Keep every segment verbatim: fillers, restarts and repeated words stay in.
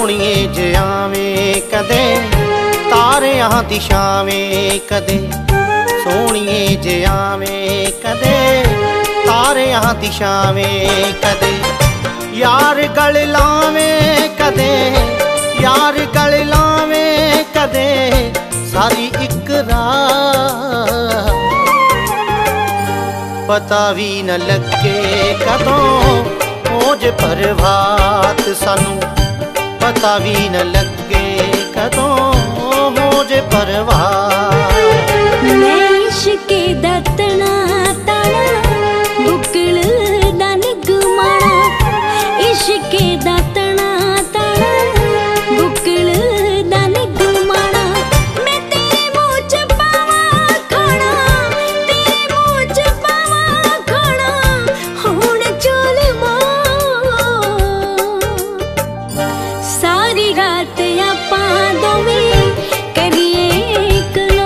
सोहणिए जियावें कदे तारियां दी छावें कदे, सोहणिए जियावें कदे तारियां दी छावें कदे, यार गल लावें कदे यार गल लावें कदे सारी इक रात, पता भी न लगे कदों हो जे प्रभात सानू, पता भी न लगे कदों हो जे प्रभात। मैं इश्के दा तना ताना बुकल दा निगमाना, इश्के दा तना ताना बुकल दा निगमाना, मैं तेरे मुँह च पावा खाना, तेरे मुँह च पावा खाना, हुण चोल सारी रात आपां दोवें करिए कलो,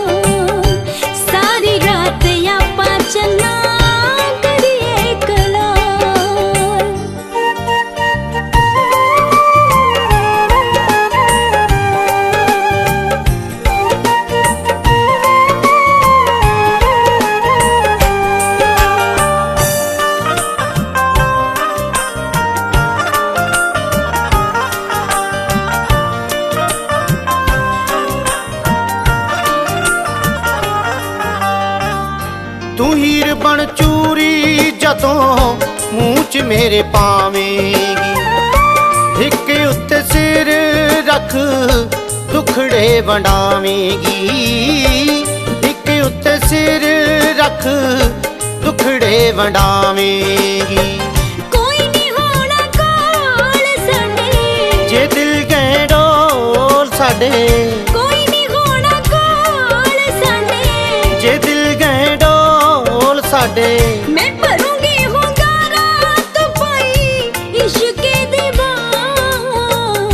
सारी रात आपां चलना करिए कलो। तू हीर बन चूरी जदों मूँह च मेरे पावेंगी, हिक उत्ते सिर रख दुखड़े वंडावेंगी, हिक उत्ते सिर रख दुखड़े वंडावेंगी। कोई नहीं होना कोल साडे जे दिल गए डोल साडे, कोई नहीं होना कोल साडे जे दिल गए डोल साडे, मैं भरूंगी हुंगारा तो पाई इश्के दी बात,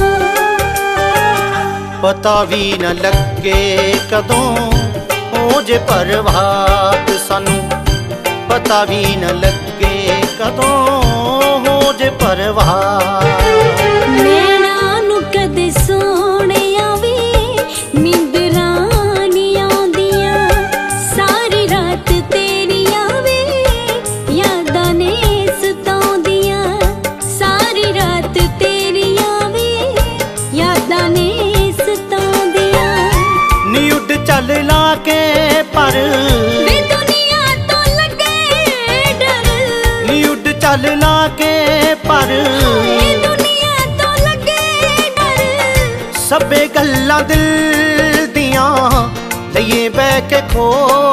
पता भी न लगे कदों हो जे प्रभात सानू, पता भी न लगे कदों हो जे प्रभात। नैना नू कदे सोने आवे नींदरां नी आउंदियां, सारी रात तेरी आवे यादां ने सताउंदियां, सारी रात तेरी आवे यादां ने सताउंदियां। नी उड चल ला के पर वे दुनिया तो लगे डर, नी उड चल ला के पर वे दुनिया तो लगे डर, सबे गल्लां दिल दियां लइए बह के खो,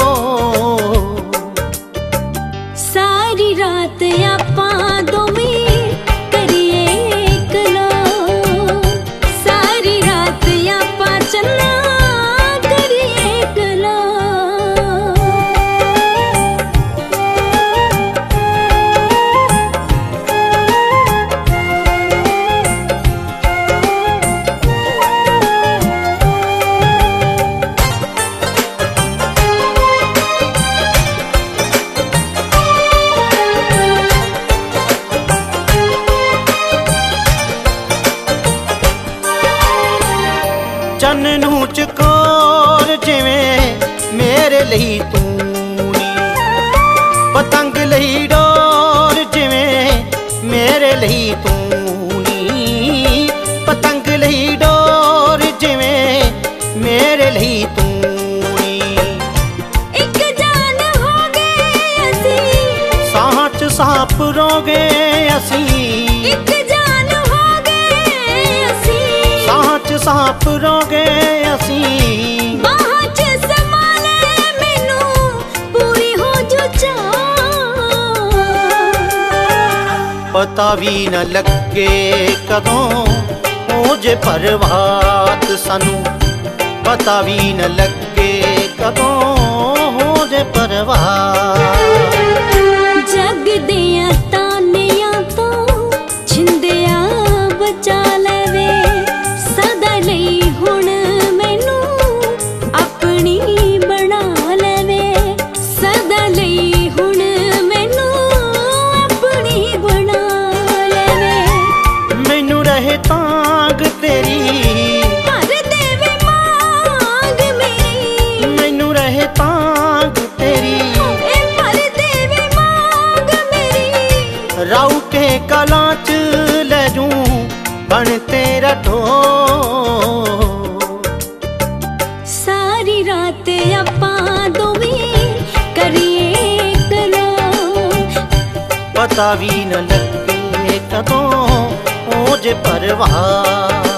सारी रात आपां दोवें करिए कलो, सारी रात आपां चलना करिए कलो। चन्न नूं चकोर जिवें मेरे लई तू नी, पतंग लई डोर जिवें मेरे लई तू नी, पतंग लई डोर जिवें मेरे लई तू नी। एक जान हो गए असीं, साह च साह पुरोगे असीं, एक जान हो गए असीं, साह च साह पुरोगे असीं, बाहां च समा ले मैनू पूरी हो जो चाह, पता भी न लगे कदों हो जे प्रभात सानू, पता भी न लगे कदों हो जे प्रभात। जग दियां तानियां तो छिंदिया बचा लवे, सदा लई हुण मैनू अपनी बना लवे, सदा लई हुण मैनू अपनी बना लवे। मैनू रहे तांग च ले जूं बन तेरा ढोल। सारी रात आपां दोवें करिए करां, पता भी न लगे कदों हो जे परवाह।